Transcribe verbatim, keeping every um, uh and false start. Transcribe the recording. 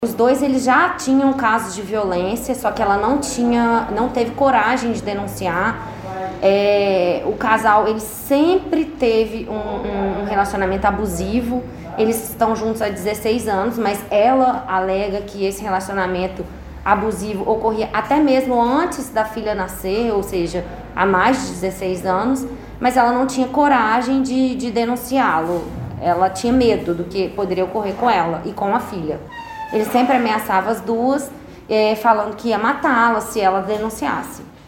Os dois eles já tinham casos de violência, só que ela não tinha, não teve coragem de denunciar. É, o casal ele sempre teve um, um relacionamento abusivo. Eles estão juntos há dezesseis anos, mas ela alega que esse relacionamento abusivo ocorria até mesmo antes da filha nascer, ou seja, há mais de dezesseis anos, mas ela não tinha coragem de, de denunciá-lo. Ela tinha medo do que poderia ocorrer com ela e com a filha. Ele sempre ameaçava as duas, eh, falando que ia matá-la se ela denunciasse.